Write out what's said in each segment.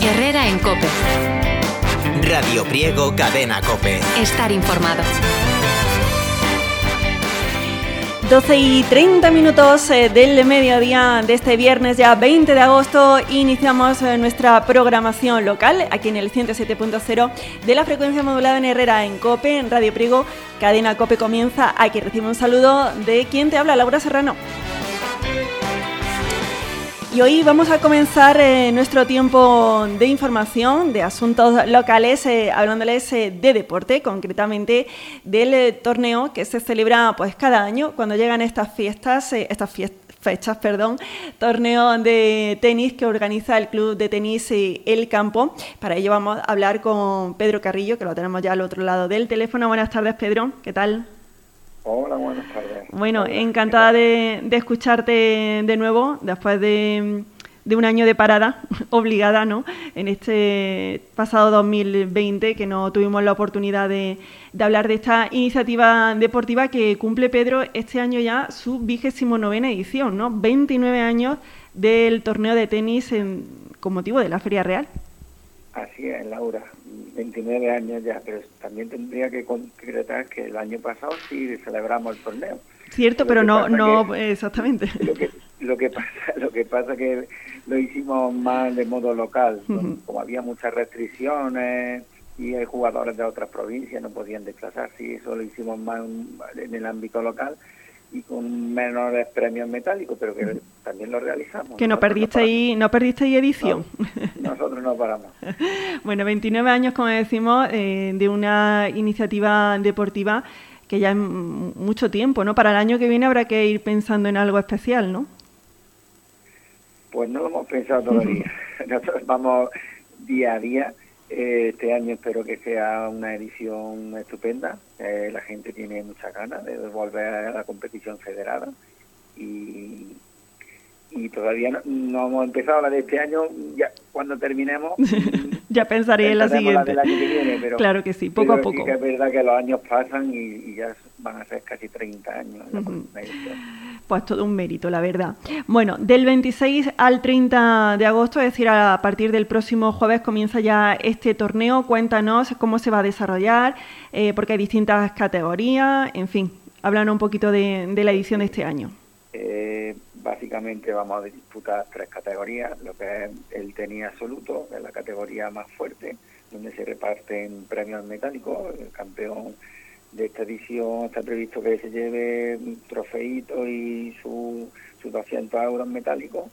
Herrera en COPE. Radio Priego, Cadena COPE. Estar informado. 12:30 del mediodía de este viernes, ya 20 de agosto, iniciamos nuestra programación local aquí en el 107.0 de la frecuencia modulada en Herrera en COPE, en Radio Priego. Cadena COPE comienza. Aquí recibe un saludo de quien te habla, Laura Serrano. Y hoy vamos a comenzar nuestro tiempo de información, de asuntos locales, hablándoles de deporte, concretamente del torneo que se celebra pues cada año cuando llegan estas fechas, torneo de tenis que organiza el Club de Tenis El Campo. Para ello vamos a hablar con Pedro Carrillo, que lo tenemos ya al otro lado del teléfono. Buenas tardes, Pedro, ¿qué tal? Hola, buenas tardes. Bueno, encantada de escucharte de nuevo después de un año de parada obligada, ¿no? En este pasado 2020 que no tuvimos la oportunidad de hablar de esta iniciativa deportiva que cumple, Pedro, este año ya su 29ª edición, ¿no? 29 años del torneo de tenis con motivo de la Feria Real. Así es, Laura. 29 años ya, pero también tendría que concretar que el año pasado sí celebramos el torneo. Cierto, pero no exactamente. Lo que pasa que lo hicimos más de modo local, como había muchas restricciones y hay jugadores de otras provincias no podían desplazarse, y eso lo hicimos más en el ámbito local y con menores premios metálicos, pero que también lo realizamos. Que no perdisteis edición. No, nosotros no paramos. Bueno, 29 años, como decimos, de una iniciativa deportiva que ya es mucho tiempo, ¿no? Para el año que viene habrá que ir pensando en algo especial, ¿no? Pues no lo hemos pensado todavía. Nosotros vamos día a día. Este año espero que sea una edición estupenda. La gente tiene muchas ganas de volver a la competición federada y todavía no hemos empezado la de este año. Ya cuando terminemos ya pensaré en la siguiente. La del año que viene, pero claro que sí, poco a poco. Sí que es verdad que los años pasan y ya van a ser casi 30 años. Pues todo un mérito, la verdad. Bueno, del 26 al 30 de agosto, es decir, a partir del próximo jueves comienza ya este torneo. Cuéntanos cómo se va a desarrollar, porque hay distintas categorías, en fin, háblanos un poquito de la edición de este año. Básicamente vamos a disputar 3 categorías, lo que es el tenis absoluto, que es la categoría más fuerte, donde se reparten premios metálicos. El campeón de esta edición está previsto que se lleve un trofeito y sus 200 euros metálicos,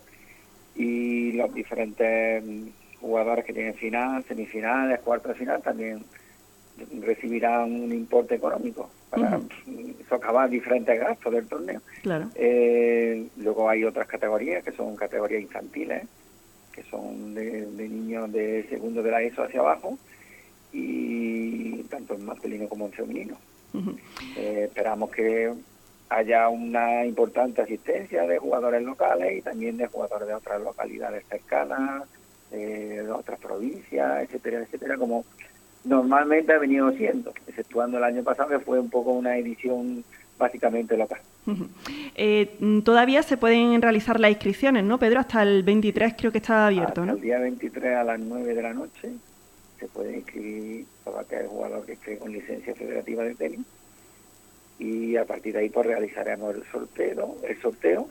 y los diferentes jugadores que tienen final, semifinales, cuartos de final también recibirán un importe económico para socavar diferentes gastos del torneo. Claro. Luego hay otras categorías que son categorías infantiles, que son de niños de segundo de la ESO hacia abajo, y tanto en masculino como en femenino. Esperamos que haya una importante asistencia de jugadores locales y también de jugadores de otras localidades cercanas, de otras provincias, etcétera, etcétera, como normalmente ha venido siendo, exceptuando el año pasado, que fue un poco una edición básicamente local. Todavía se pueden realizar las inscripciones, ¿no, Pedro? Hasta el 23 creo que está abierto, ¿no? Hasta el día 23 a las 9 de la noche se puede inscribir todo aquel jugador que esté con licencia federativa de tenis, y a partir de ahí pues realizaremos el sorteo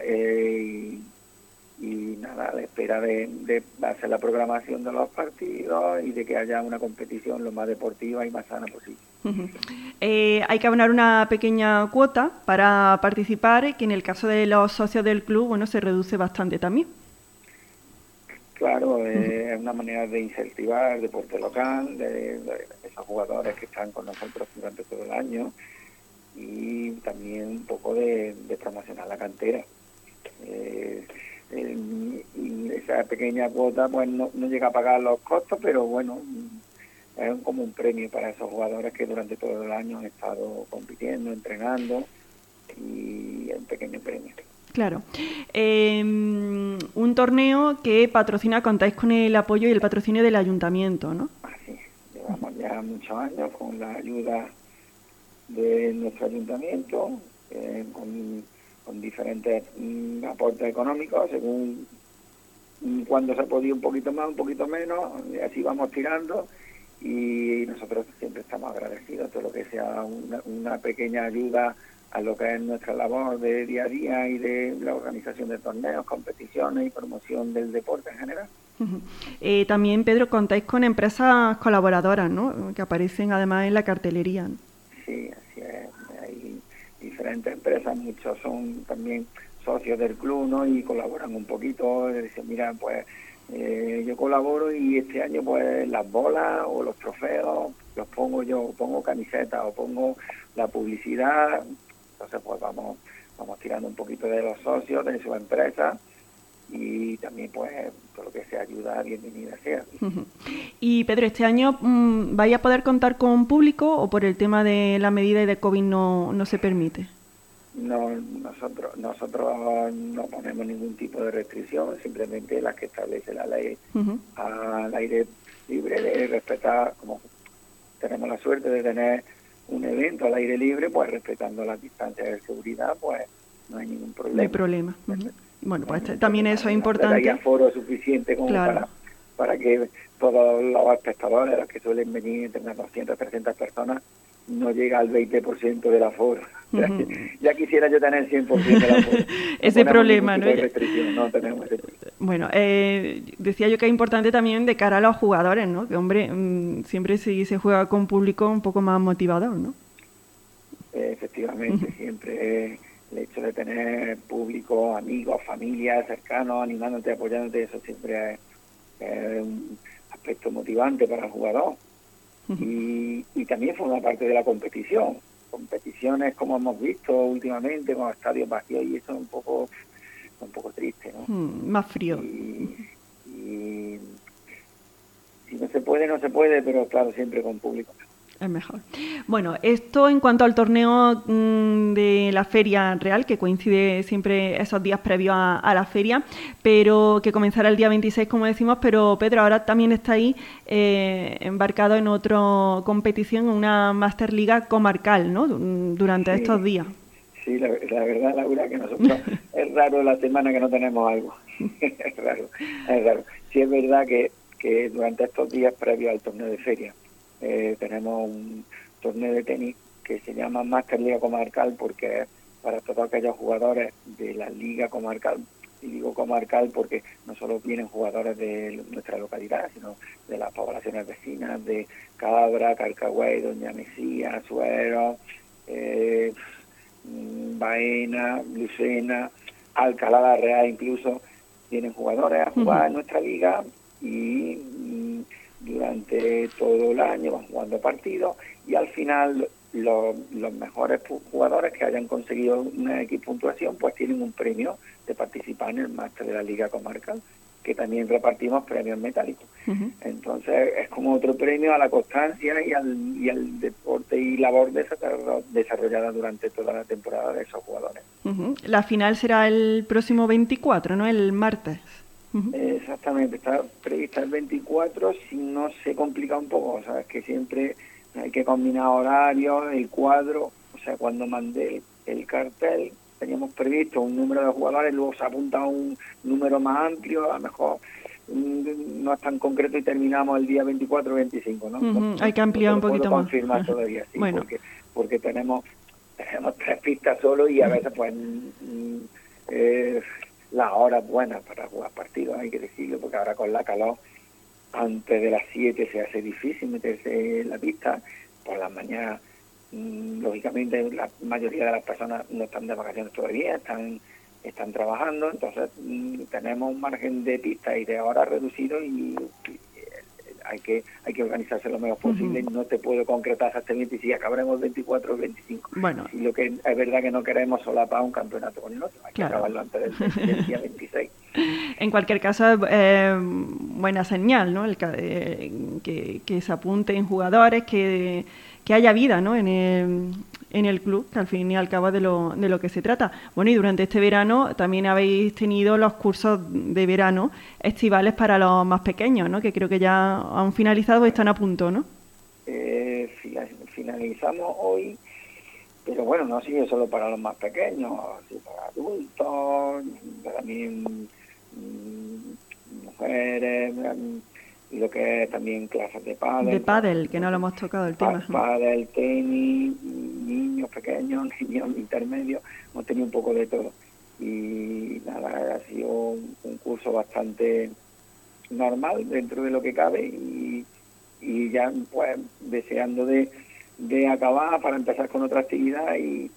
y nada, a la espera de hacer la programación de los partidos y de que haya una competición lo más deportiva y más sana posible. Hay que abonar una pequeña cuota para participar, que en el caso de los socios del club, bueno, se reduce bastante también. Claro, es una manera de incentivar el deporte local, de esos jugadores que están con nosotros durante todo el año, y también un poco de promocionar la cantera. Esa pequeña cuota pues no llega a pagar los costos, pero bueno, es como un premio para esos jugadores que durante todo el año han estado compitiendo, entrenando, y es un pequeño premio. Claro. Un torneo que patrocina, contáis con el apoyo y el patrocinio del ayuntamiento, ¿no? Así, llevamos ya muchos años con la ayuda de nuestro ayuntamiento, con diferentes aportes económicos según cuando se ha podido un poquito más, un poquito menos, y así vamos tirando, y nosotros siempre estamos agradecidos todo lo que sea una pequeña ayuda a lo que es nuestra labor de día a día y de la organización de torneos, competiciones y promoción del deporte en general. También, Pedro, contáis con empresas colaboradoras, ¿no?, que aparecen además en la cartelería, ¿no? Sí, así es. Hay diferentes empresas, muchos son también socios del club, ¿no?, y colaboran un poquito. Dicen, mira, pues yo colaboro y este año pues las bolas o los trofeos los pongo yo, pongo camisetas o pongo la publicidad. Entonces pues vamos tirando un poquito de los socios, de sus empresas, y también pues todo lo que sea ayuda, bienvenida sea. Y Pedro, ¿este año vais a poder contar con público o por el tema de la medida de COVID no se permite? No, nosotros no ponemos ningún tipo de restricción, simplemente las que establece la ley al aire libre, de respetar, como tenemos la suerte de tener un evento al aire libre, pues respetando las distancias de seguridad, pues no hay ningún problema. No hay problema. Bueno, pues también eso es importante. Hay aforo suficiente como para que todos los espectadores, los que suelen venir entre unas 200, 300 personas, no llega al 20% del aforo. Ya quisiera yo tener 100% del aforo. Ese problema, ¿no? No tenemos ese problema. Bueno, decía yo que es importante también de cara a los jugadores, ¿no? Que, hombre, siempre si se juega con público un poco más motivador, ¿no? Efectivamente, siempre el hecho de tener público, amigos, familia, cercanos, animándote, apoyándote, eso siempre es un aspecto motivante para el jugador. Y también forma parte de la competición. Competiciones como hemos visto últimamente con estadios vacíos, y eso es un poco triste, ¿no? Más frío. Y si no se puede, pero claro, siempre con público. Es mejor. Bueno, esto en cuanto al torneo de la Feria Real, que coincide siempre esos días previos a la feria, pero que comenzará el día 26, como decimos. Pero Pedro, ahora también está ahí embarcado en otra competición, una Master Liga comarcal, ¿no?, durante estos días. Sí, la verdad, Laura, que nosotros es raro la semana que no tenemos algo. Es raro. Sí, es verdad que durante estos días previos al torneo de feria tenemos un torneo de tenis que se llama Master Liga Comarcal, porque es para todos aquellos jugadores de la Liga Comarcal. Y digo comarcal porque no solo vienen jugadores de nuestra localidad, sino de las poblaciones vecinas, de Cabra, Carcagüey, Doña Mesía, Azuero, Baena, Lucena, Alcalá la Real, incluso vienen jugadores a jugar en nuestra liga, y durante todo el año van jugando partidos, y al final los mejores jugadores que hayan conseguido una X puntuación pues tienen un premio de participar en el máster de la Liga Comarcal, que también repartimos premios metálicos. Entonces es como otro premio a la constancia y al deporte y labor desarrollada durante toda la temporada de esos jugadores. La final será el próximo 24, ¿no?, el martes. Exactamente, está prevista el 24, si no se complica un poco, sabes que siempre hay que combinar horarios, el cuadro. O sea, cuando mandé el cartel teníamos previsto un número de jugadores, luego se apunta un número más amplio, a lo mejor no es tan concreto y terminamos el día 24 o 25, ¿no? Hay que ampliar un poquito más. Confirmar todavía, sí, bueno. porque tenemos 3 pistas solo, y a veces pues las horas buenas para jugar partidos, hay que decirlo, porque ahora con la calor antes de las 7 se hace difícil meterse en la pista. Por las mañanas, lógicamente, la mayoría de las personas no están de vacaciones todavía, están trabajando, entonces tenemos un margen de pista y de horas reducido, y hay que organizarse lo mejor posible. No te puedo concretar exactamente si acabaremos el 24 o el 25. Bueno. Y lo que es verdad que no queremos solapar un campeonato con el otro, hay que acabarlo antes del día 26. En cualquier caso, buena señal, ¿no? Que se apunten jugadores, que haya vida, ¿no?, en el club, que al fin y al cabo de lo que se trata. Bueno, y durante este verano también habéis tenido los cursos de verano estivales para los más pequeños, ¿no?, que creo que ya han finalizado o están a punto, ¿no? Finalizamos hoy, pero bueno, no sigue solo para los más pequeños, sino para adultos, también mujeres, y lo que es también clases de pádel. De pádel, que no lo hemos tocado el tema. Pádel, tenis, niños pequeños, niños intermedios, hemos tenido un poco de todo. Y nada, ha sido un curso bastante normal dentro de lo que cabe y ya pues deseando de acabar para empezar con otra actividad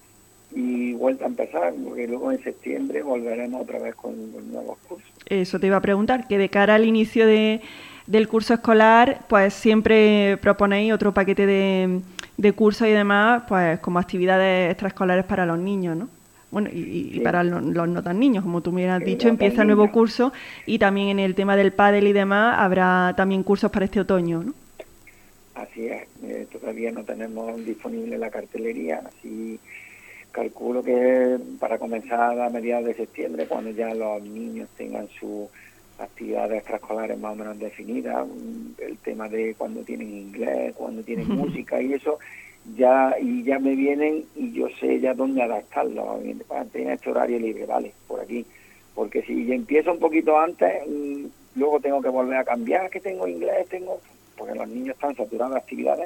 y vuelta a empezar, porque luego en septiembre volveremos otra vez con los nuevos cursos. Eso te iba a preguntar, que de cara al inicio del curso escolar, pues siempre proponéis otro paquete de cursos y demás, pues como actividades extraescolares para los niños, ¿no? Bueno, y sí, para los no tan niños, como tú me has dicho, empieza el nuevo curso y también en el tema del pádel y demás habrá también cursos para este otoño, ¿no? Así es, todavía no tenemos disponible la cartelería, así calculo que para comenzar a mediados de septiembre, cuando ya los niños tengan sus actividades extraescolares más o menos definidas, el tema de cuando tienen inglés, cuando tienen música y eso, ya me vienen y yo sé ya dónde adaptarlo, para tener este horario libre, vale, por aquí, porque si empiezo un poquito antes, luego tengo que volver a cambiar, que tengo inglés, porque los niños están saturados de actividades,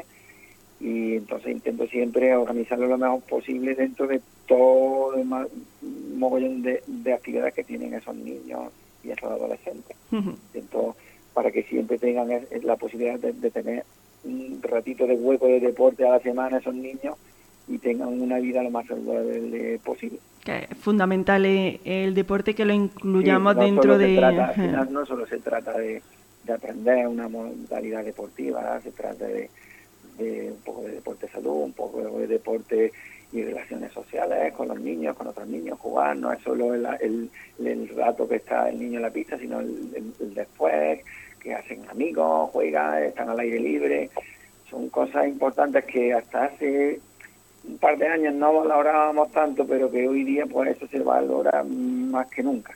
y entonces intento siempre organizarlo lo mejor posible dentro de todo el mogollón de actividades que tienen esos niños y esos adolescentes. Entonces, para que siempre tengan la posibilidad de tener un ratito de hueco de deporte a la semana esos niños y tengan una vida lo más saludable posible. Que es fundamental el deporte, que lo incluyamos no dentro de... al final no solo se trata de aprender una modalidad deportiva, se trata de un poco de deporte de salud, un poco de deporte y relaciones sociales con los niños, con otros niños, jugar, no es solo el rato que está el niño en la pista, sino el después, que hacen amigos, juegan, están al aire libre. Son cosas importantes que hasta hace un par de años no valorábamos tanto, pero que hoy día pues eso se valora más que nunca.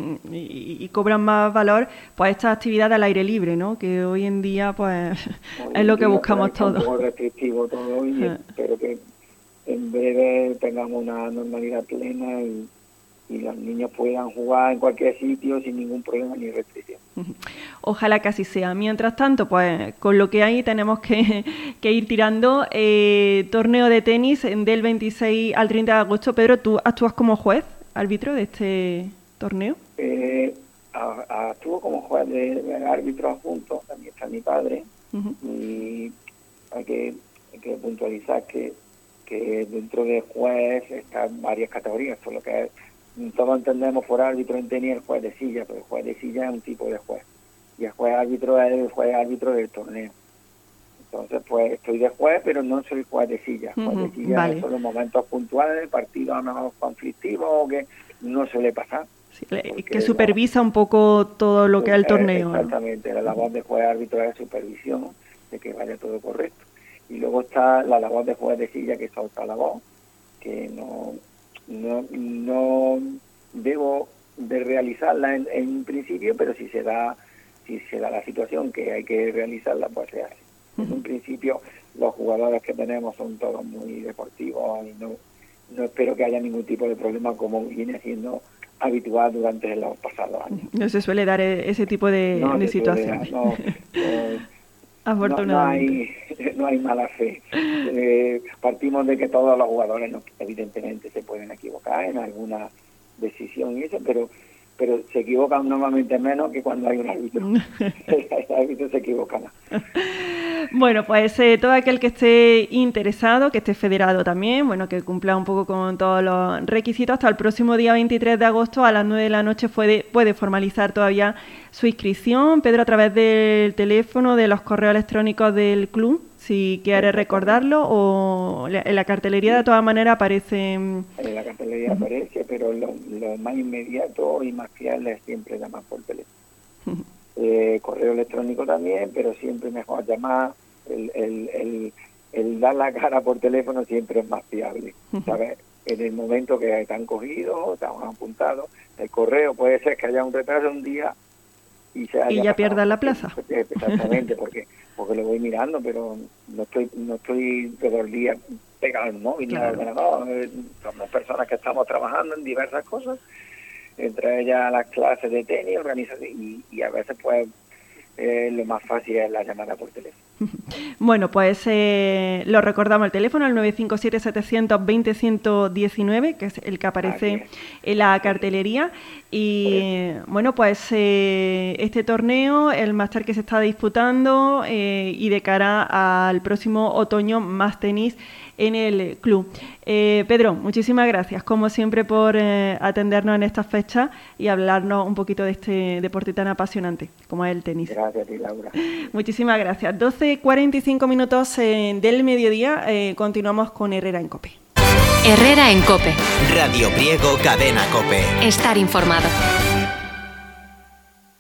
Y cobran más valor pues estas actividades al aire libre, ¿no? Que hoy en día pues es lo que buscamos todos. Es un poco restrictivo todo y espero que en breve tengamos una normalidad plena y los niños puedan jugar en cualquier sitio sin ningún problema ni restricción. Ojalá que así sea. Mientras tanto, pues con lo que hay tenemos que ir tirando. Torneo de tenis del 26 al 30 de agosto. Pedro, ¿tú actúas como juez, árbitro de este torneo? Actúo como juez de árbitro adjunto, también está mi padre, y hay que puntualizar que dentro de juez están varias categorías, por lo que todos entendemos por árbitro en tenis el juez de silla, pero el juez de silla es un tipo de juez, y el juez árbitro es el juez árbitro del torneo. Entonces, pues estoy de juez, pero no soy juez de silla. Juez de silla vale. Son los momentos puntuales, partidos a lo mejor conflictivos o que no suele pasar. Sí, que supervisa un poco todo lo que es el torneo. Exactamente, ¿no? La labor de juez árbitro es supervisión, de que vaya todo correcto. Y luego está la labor de juez de silla, que es otra labor, que no debo de realizarla en principio, pero si se da la situación que hay que realizarla, pues se hace. En un principio los jugadores que tenemos son todos muy deportivos y no espero que haya ningún tipo de problema como viene siendo habitual durante los pasados años. No se suele dar ese tipo de situaciones. Afortunadamente. No hay mala fe. Partimos de que todos los jugadores evidentemente se pueden equivocar en alguna decisión y eso, pero se equivocan normalmente menos que cuando hay un árbitro. El árbitro se equivoca más. Bueno, pues todo aquel que esté interesado, que esté federado también, bueno, que cumpla un poco con todos los requisitos, hasta el próximo día 23 de agosto a las 9 de la noche puede formalizar todavía su inscripción. Pedro, a través del teléfono, de los correos electrónicos del club, si quiere recordarlo, o en la cartelería de todas maneras aparece... En la cartelería aparece, pero lo más inmediato y más fiable es siempre llamar por teléfono. Correo electrónico también, pero siempre mejor llamar. El dar la cara por teléfono siempre es más fiable, ¿sabes? En el momento que están cogidos, están apuntados, el correo puede ser que haya un retraso un día y ya pierda la plaza. Exactamente, porque lo voy mirando, pero no estoy todo el día pegado al móvil, claro. Ni al ordenador. Somos personas que estamos trabajando en diversas cosas entre ellas las clases de tenis, y a veces pues lo más fácil es la llamada por teléfono. Bueno, pues lo recordamos, el teléfono, el 957-720-119, que es el que aparece en la cartelería. Y bueno, pues este torneo, el máster que se está disputando y de cara al próximo otoño, más tenis en el club. Pedro, muchísimas gracias, como siempre, por atendernos en estas fechas y hablarnos un poquito de este deporte tan apasionante como es el tenis. Gracias a ti, Laura. Muchísimas gracias. 12:45 minutos del mediodía, continuamos con Herrera en COPE. Herrera en COPE. Radio Priego, Cadena COPE. Estar informado.